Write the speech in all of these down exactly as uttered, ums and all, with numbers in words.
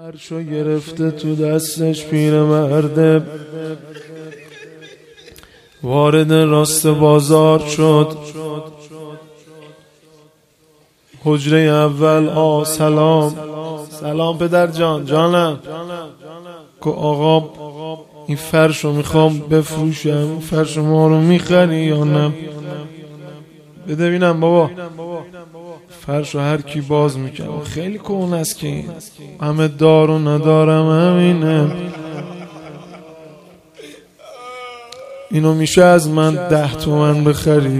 فرشو گرفته تو دستش پیرمرده، وارد راست بازار شد. حجره اول آ سلام سلام پدر جان جانم. که آقا این فرشو میخوام بفروشم، این فرش ما رو میخری یا نه؟ بده بینم بابا. فرشو هر کی باز میکنه خیلی کهنه است که این همه دارو ندارم همینه، اینو میشه از من ده تومن بخری.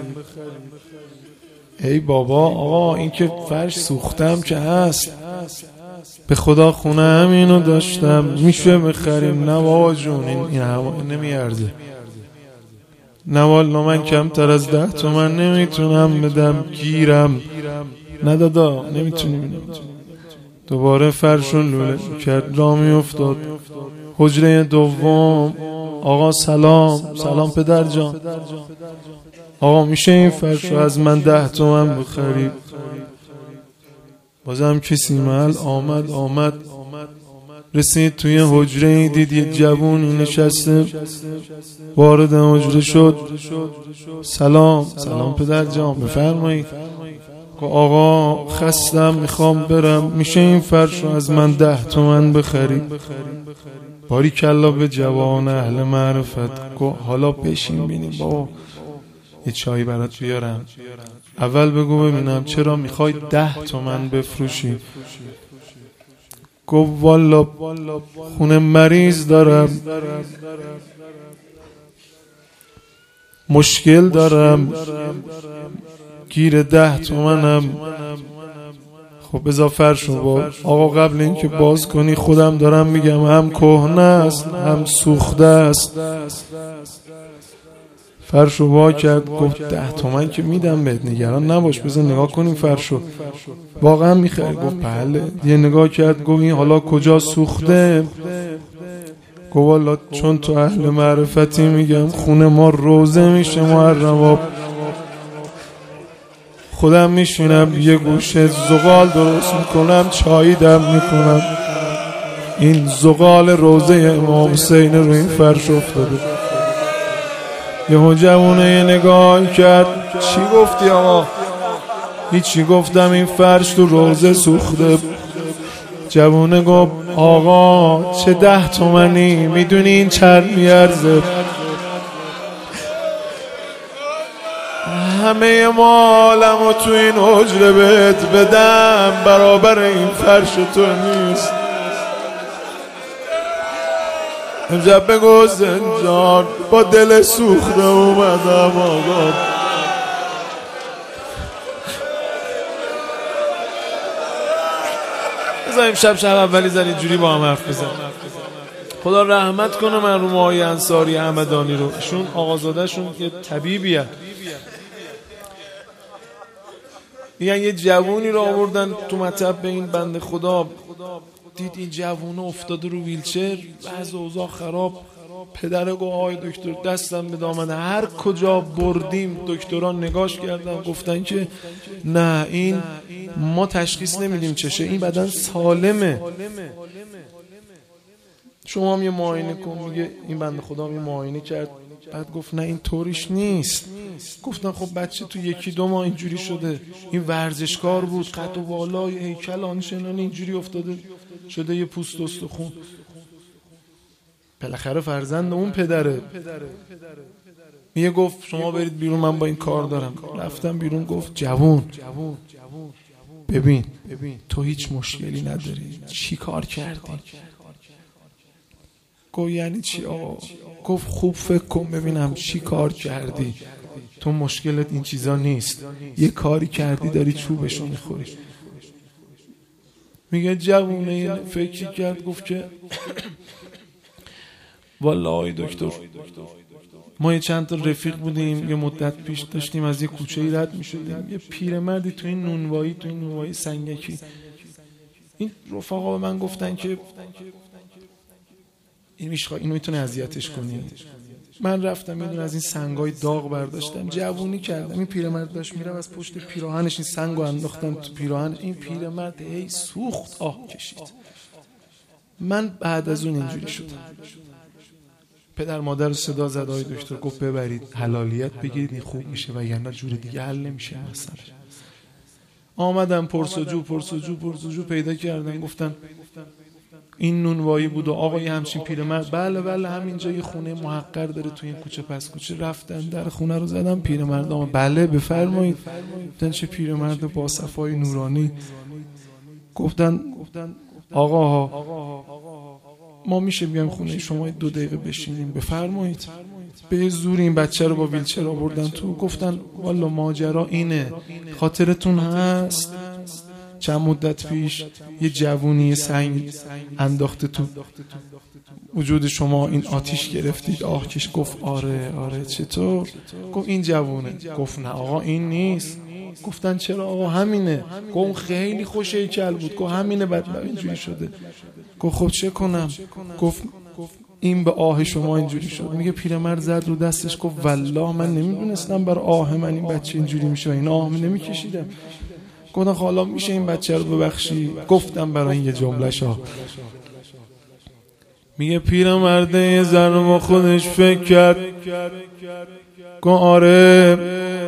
ای بابا آقا این که فرش سوختم که هست، به خدا خونه همینو داشتم، میشه بخریم؟ نه بابا جون این, این هوا نمیارزه. نه والا من کمتر از ده تومن نمیتونم بدم، گیرم. نه دادا نمیتونیم. دوباره فرشو لوله کرد را میافتاد. حجره دوم آقا سلام سلام پدر جان. آقا میشه این فرشو از من ده تومن بخری؟ بازم کسی محل آمد آمد رسید توی حجره، دید یه جوونی نشسته، وارد حجره شد. سلام سلام پدر جان بفرمایید. آقا خستم میخوام برم، میشه این فرشو از من ده تومن بخری؟ باری کلا به جوان اهل معرفت. گو حالا بشین بینیم بابا یه چایی برات بیارم، اول بگو ببینم چرا میخوای ده تومن بفروشی؟ گو والا خونه مریض دارم، مشکل دارم، گیر ده تومنم. خب بذار فرشو با آقا قبل اینکه باز کنی خودم دارم میگم هم کهنه است هم سوخته است. فرشو وا کرد گفت ده تومن که میدم بهت، نگران نباش، بذار نگاه کنیم فرشو واقعا میخوای؟ گفت بله. یه نگاه کرد گفت این حالا کجا سوخته؟ گفت والا چون تو اهل معرفتی میگم خونه ما روزه میشه محرم، خودم میشینم یه گوشه زغال درست میکنم، چایی دم میکنم، این زغال روزه امام حسین رو این فرش افتاده. یه جوونه یه نگاه کرد. چی گفتی آقا؟ هیچی گفتم این فرش تو روزه سوخته. جوونه گفت آقا چه ده تومنی؟ میدونی این چند میارزه؟ همه مالم و تو این حجره بهت بدم برابر این فرش تو نیست. امشب بگو زنجان با دل سوخته اومدم آقا. بذار امشب شب اولی زن اینجوری با هم حرف بزن. خدا رحمت کنه مرحوم آقای انصاری همدانی رو، ایشون آقازاده شون یه طبیبیه. میگن یه جوونی رو آوردن تو مطب به این بنده خدا، دید این جوونه افتاده رو ویلچر، بعض اوضاع خراب. پدره گفت آقای دکتر دستم به دامنه، هر کجا بردیم دکتران نگاش کردن گفتن که نه این ما تشخیص نمیدیم چشه، این بدن سالمه، شما هم یه معاینه کن. میگه این بنده خدا یه معاینه کرد، بعد گفت نه این طوریش نیست. گفتن خب بچه تو یکی دو ماه اینجوری شده، این ورزشکار بود، قد و بالای هیکل آنچنانی اینجوری افتاده شده یه پوست استخون. بالاخره فرزند اون پدره. میگه گفت شما برید بیرون من با این کار دارم. رفتم بیرون. گفت جوون ببین تو هیچ مشکلی نداری، چی کار کردی؟ گفت یعنی چی آقا؟ گفت خوب فکر کن ببینم چی کار کردی، تو مشکلت این چیزا نیست، یه کاری کردی داری چوبشو میخوری. میگه جوونه فکری کرد گفت که والله آی دکتر ما یه چند تا رفیق بودیم یه مدت پیش داشتیم از یه کوچه‌ای رد میشدیم، یه پیرمردی تو این نونوایی تو این نونوایی سنگکی، این رفقا به من گفتن که این میشه اینو میتونه اذیتش کنی. من رفتم یه دونه از این سنگای داغ برداشتم، جوونی کردم. این پیرمرد داشت میره از پشت پیراهنش این سنگو انداختم تو پیراهن این پیرمرد، هی سوخت آه کشید. من بعد از اون اینجوری شدم. پدر مادر رو صدا زد، آقای دکتر گفت ببرید حلالیت بگیرید این خوب میشه و یعنی جور دیگه حل نمیشه مثلا. آمدم پرسجو پرسجو پرسجو پیدا کردن، گفتن این نونوایی بود و آقای همچین پیرمرد. بله بله همینجا یه خونه محقر داره تو این کوچه پس کوچه. رفتن در خونه رو زدم، پیرمرد آمد. بله بفرمایید. گفتن چه پیرمرد با صفای نورانی. گفتن آقا ها ما میشه بیایم خونه شما دو دقیقه بشینیم؟ بفرمایید. به زور این بچه رو با ویلچر آوردن تو. گفتن والا ماجرا اینه، خاطرتون هست چند مدت پیش یه جوونی سنگ انداخته تو وجود شما، این آتیش گرفتید آه کش؟ گفت آره آره. چطور؟ گفت این جوونه. گفت نه آقا این نیست. گفتن چرا آقا؟ همینه. گفت خیلی خوش هیکل بود. گفت همینه بعد اینجوری شده. گفت خب چه کنم؟ گفت این به آه شما اینجوری شد. میگه پیرمرد زد رو دستش گفت والله من نمیدونستم بر آه من این بچه اینجوری میشه و این آه من نمیکشیدم. گفتن حالا میشه این بچه رو ببخشی؟ گفتم برای این یه جمله شا. میگه پیرمرد یه ذره با خودش فکر کرد، گفت آره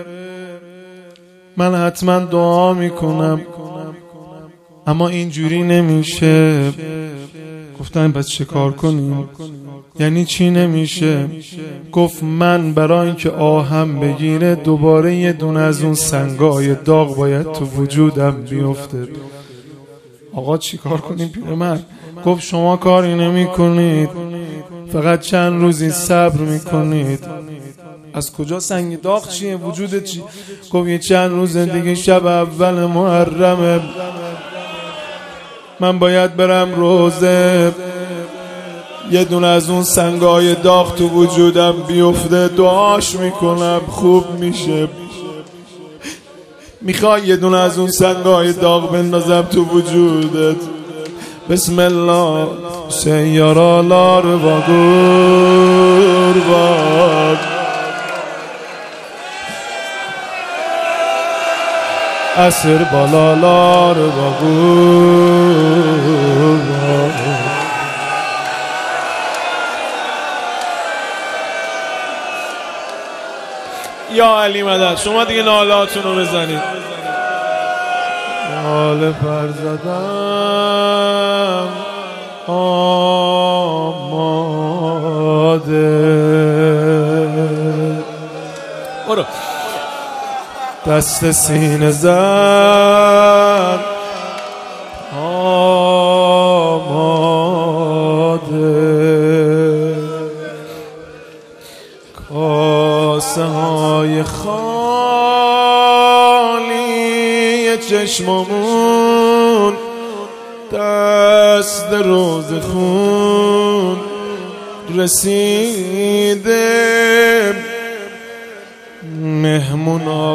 من حتما دعا میکنم اما اینجوری نمیشه. گفتن بس چه کار کنیم؟ یعنی چی نمیشه؟ گفت من برای اینکه آهم بگیره دوباره یه دونه از اون سنگای داغ باید تو وجودم بیفته. آقا چی کار کنیم پیرمرد؟ گفت شما کاری نمی کنید، فقط چند روزی صبر میکنید. از کجا سنگ داغ چیه؟ وجودت چی؟ گفت یه چند روز دیگه شب اول محرمه، من باید برم روزه، یه دونه از اون سنگای داغ تو وجودم بیفته، دعاش میکنم خوب میشه. میخوای یه دونه از اون سنگای داغ بندازم تو وجودت؟ بسم الله سیارالار و گربان اسر بالالار و گربان. یا علی مدد. شما دیگه نالاتون رو بزنید. ناله پر زدم آماده، برو دست سینه زن آماده، کاسه های خالی چشممون، دست روز خون رسیده، مهمونا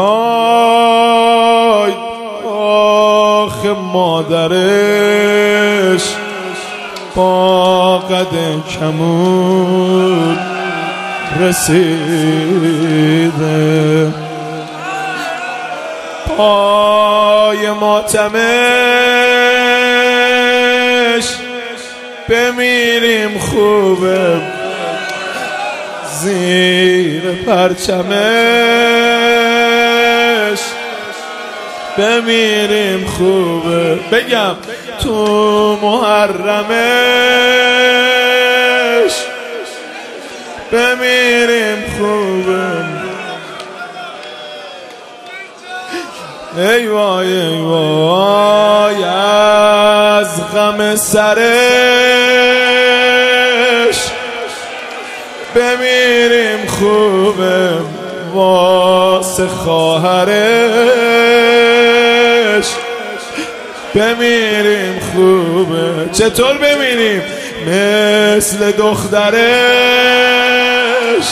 بیای آخ مادرش با قد کمون رسیده، پای ماتمش بمیریم خوبه، زیر پرچمش بمیریم خوبه، بگم تو محرمش بمیریم خوبه. ای وای ای وای از غم سرش بمیریم خوبه، واسه خواهرش بمیریم خوبه. چطور بمیریم؟ مثل دخترش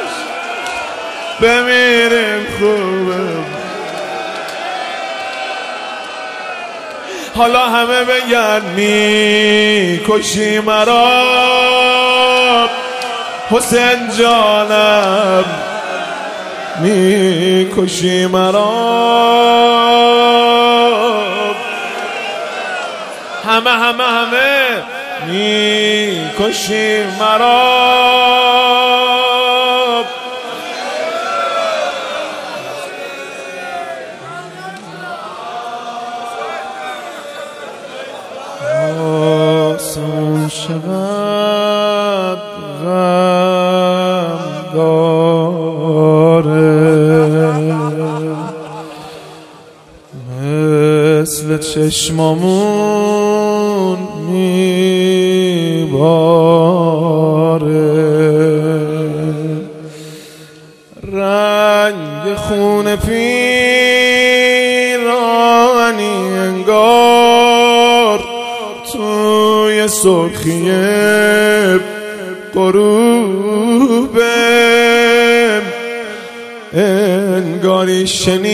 بمیریم خوبه. حالا همه بگن می کشی مرا حسین جانم، می کشی مرا همه همه همه میکشی مرا. آسان شود غم داره، مثل چشمامون میباره، رنگ خون پیرانی انگار توی سرخی غروبه، انگاری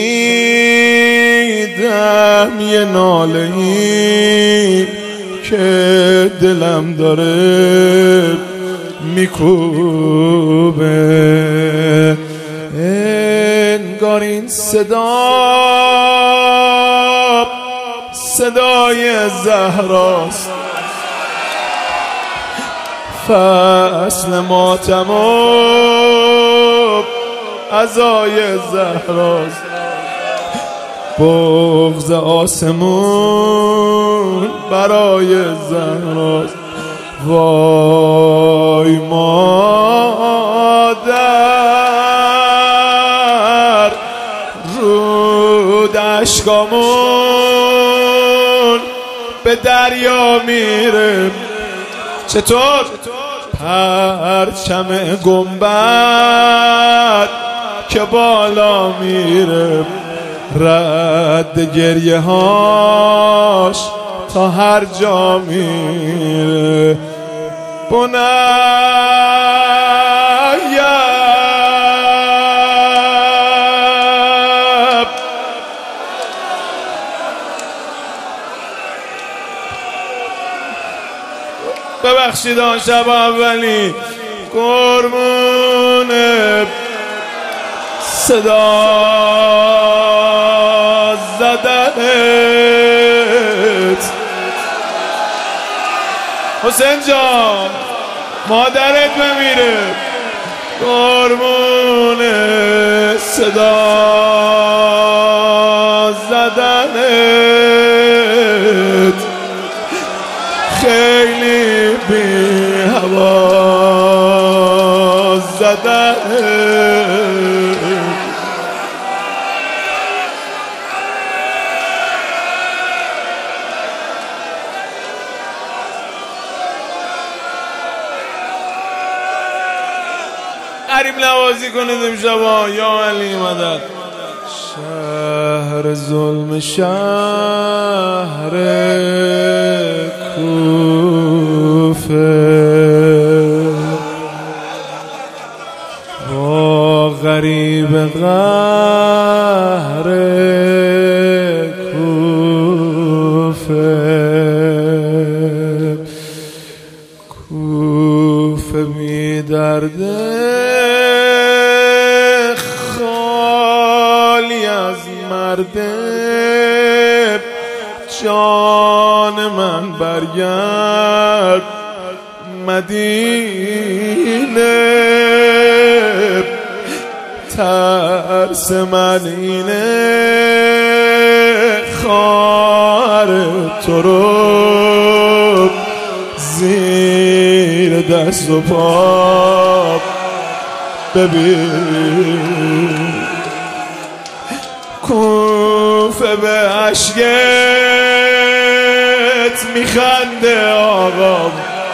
شنیدم یه ناله‌ای که دلم داره میکوبه، انگار این صدا صدای زهراست، فصل ماتم و عزای زهراست، بغض آسمون برای زهراست. وای مادر رود اشکامون به دریا میره، چطور؟ پرچم گنبد که بالا میره، رد گریه هاش تا هر جا میره. بنیم ببخشید آن شب اولی قربون صدا زدنت. حسین جان مادرت بمیره، قربون صدا زدنت، خیلی بی هوا زدنت. قریب نوازی کنید امشبا یا علی مدد. شهر ظلم، شهر کوفه، با غریب قهر کوفه، کوفه بی درده خالی از مرده، جان من برگرد مدینه، ترس من اینه خواهر تو رو زیر دست و پا ببین. کوفه به عشقت میخنده آقا،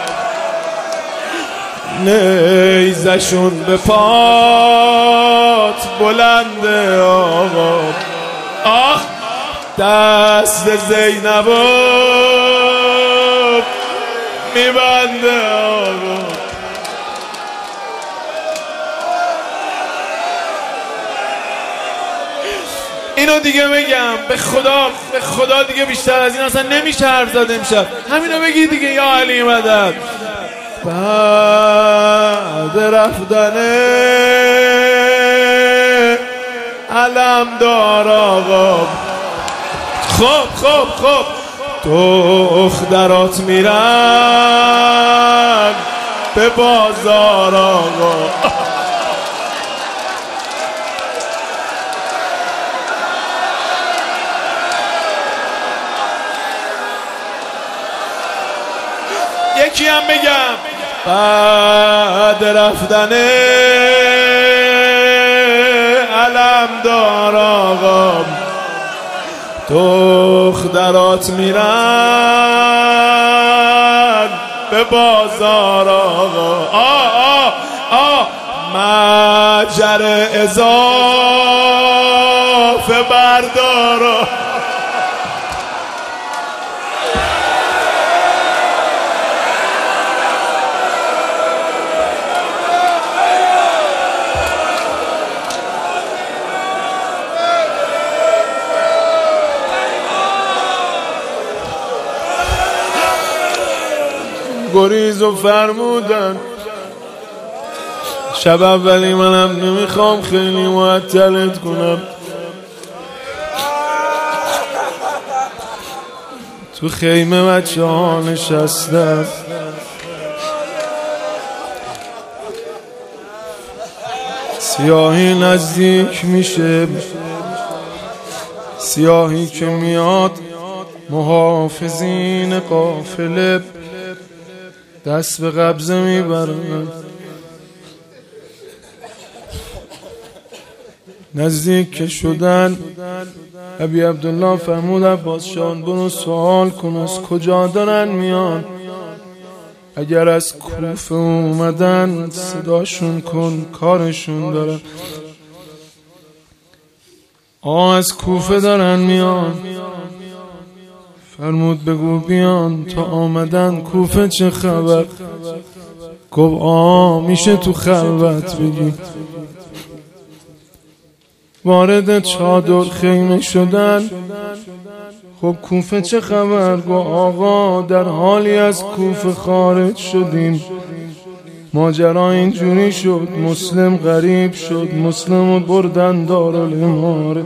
نیزشون به پات بلنده آقا. آخ دست زینب میبنده آقا. اینو دیگه بگم به خدا، به خدا دیگه بیشتر از این اصلا نمیشه حرف زد امشب. همینو بگی دیگه یا علی مدد. بعد رفتن علم دار آقا، خب خب خب دخترات میرن به بازار آقا. یکی هم بگم بعد رفتن علمدار آقا دخترات میرن به بازار آقا. آه آه آه مجر اضافه بردارا. گریز و فرمودن شب اولی منم نمیخوام خیلی معطلت کنم، تو خیمه بچه ها نشستم سیاهی نزدیک میشه، سیاهی که میاد محافظین قافله دست به قبضه میبرن. نزدیک که شدن ابی عبدالله فرمود عباس جان برو سوال کن از کجا دارن میان، اگر از کوفه اومدن صداشون کن کارشون دارن. آه از کوفه دارن میان، فرمود بگو بیان تا آمدن کوفه چه خبر. گفت آه میشه تو خلوت بگی. وارد چادر خیمه شدن خب کوفه چه خبر. گفت آقا در حالی از کوفه خارج شدیم، ماجرا اینجوری شد مسلم غریب شد، مسلم بردن دارالاماره.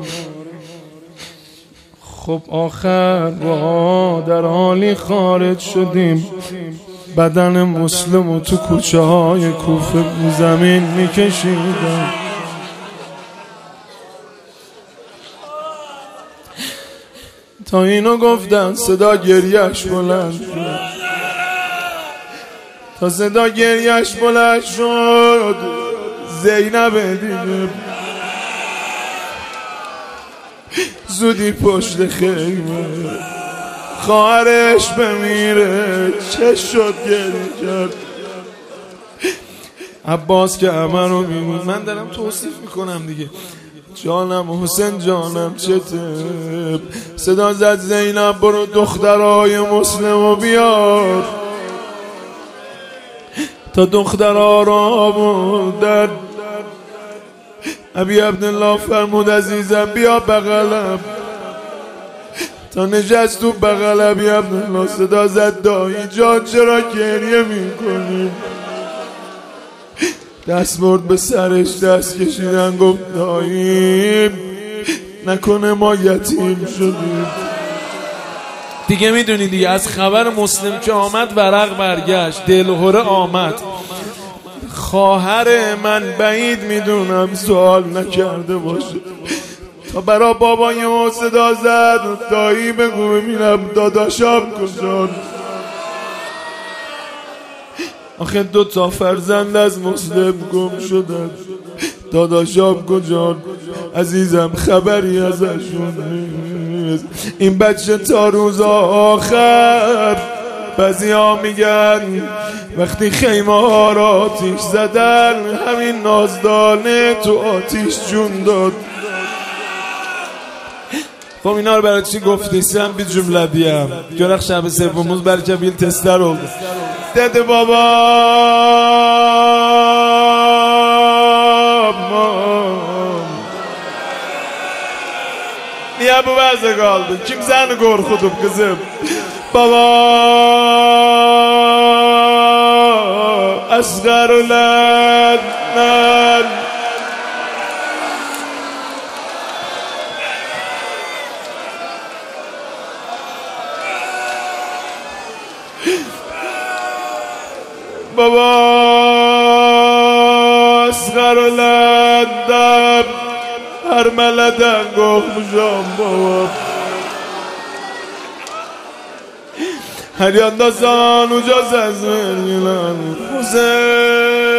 خب آخر با در حالی خارج شدیم، بدن مسلم و تو کوچه های کوفه زمین میکشیدن. تا اینو گفتن صدا گریهش بلند شد، تا صدا گریهش بلند شد زینب دیگه زودی پشت خیمه خواهرش بمیره چه شد گریه کرد. عباس که همه رو میبود، من دارم توصیف میکنم دیگه، جانم حسین جانم چته. صدا زد زینب برو دخترای مسلمو بیار. تا دخترها را آوردن ابی عبدالله فرمود عزیزم بیا بغلم. تا نشست تو بغل ابی عبدالله صدا زد دایی جان چرا گریه میکنی. دست برد به سرش دست کشیدن گفت دایی نکنه ما یتیم شدیم. دیگه میدونی دیگه از خبر مسلم که آمد ورق برگشت، دلهره آمد. خواهر من بعید میدونم سوال نکرده باشه تا برا بابای ما صدا زد دایی بگو ببینم داداشم کجا. آخه دو تا فرزند از مسلم گم شدن، داداشم کجا عزیزم خبری ازشون نیست. این بچه تا روز آخر بعضی ها میگن وقتی خیمه ها را آتیش زدن همین نازدانه تو آتیش جون داد. خب اینا رو برای چی گفتی؟ سم بی جمله دیم گرخ شب سوموز برای که بیل تستر oldu dedi baba niye bu vəzə qaldı? Kim səni qorxudub kızım? Baba asgar ulan بابا اسخر و لندم هر ملدن گفمشم بابا هر یاندازان و جاز از من گلن حسین